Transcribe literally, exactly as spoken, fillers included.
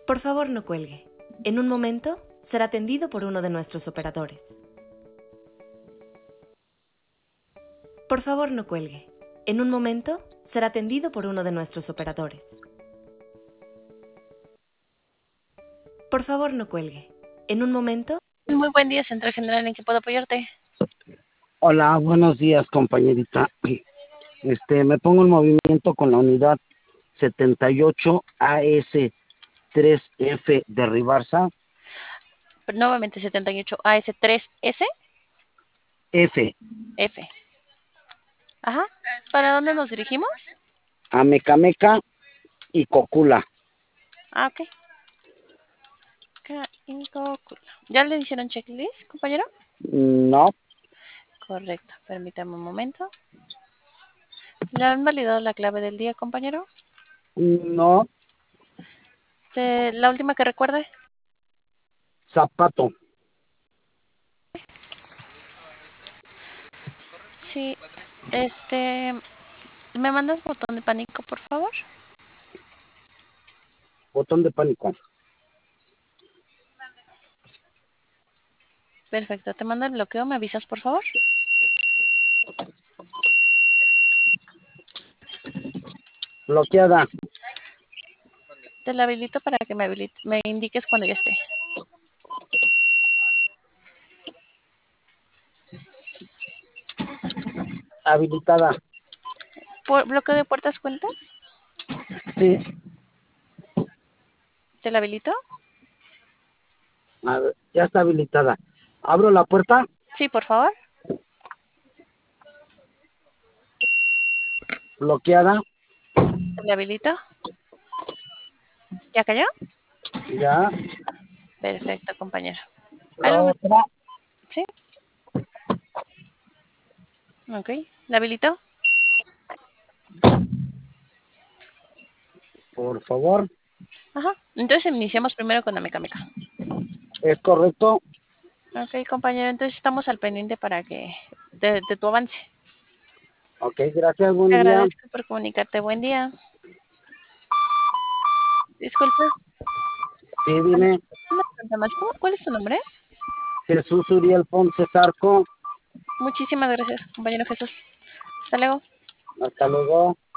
Por favor, no cuelgue. En un momento será atendido por uno de nuestros operadores. Por favor, no cuelgue. En un momento será atendido por uno de nuestros operadores. Por favor, no cuelgue. En un momento... Muy buen día, Central General, ¿en qué puedo apoyarte? Hola, buenos días, compañerita. Este, me pongo en movimiento con la unidad setenta y ocho A S tres F de Ribarza. Nuevamente setenta y ocho A S tres S F, F. Ajá. ¿Para dónde nos dirigimos? a Mecameca y Cocula. Ah, ok. Ca- y Cocula. ¿Ya le hicieron checklist, compañero? No, Correcto. Permítame un momento. ¿Le han validado la clave del día, compañero? no, Este, la última que recuerde. zapato. Sí. Este, ¿me mandas botón de pánico, por favor? Botón de pánico. Perfecto. Te mando el bloqueo. ¿Me avisas, por favor? Bloqueada. Te la habilito para que me, habilite, me indiques cuando ya esté. Habilitada. ¿Por bloqueo de puertas cuenta? Sí. ¿Te la habilito? A ver, ya está habilitada. ¿Abro la puerta? Sí, por favor. Bloqueada. ¿Te la habilito? ¿Ya cayó? Ya. Perfecto, compañero. La ¿Algo más? otra, Sí. Ok. ¿La habilito? por favor. Ajá. Entonces iniciamos primero con la meca meca. ¿Es correcto? Ok, compañero. Entonces estamos al pendiente para que de, de tu avance. Ok, gracias, Te buen día. agradezco por comunicarte. Buen día. Disculpe. Sí, dime. Una pregunta más. ¿Cómo- ¿Cuál es tu nombre? Jesús Uriel Ponce Zarco. Muchísimas gracias, compañero Jesús. Hasta luego. Hasta luego.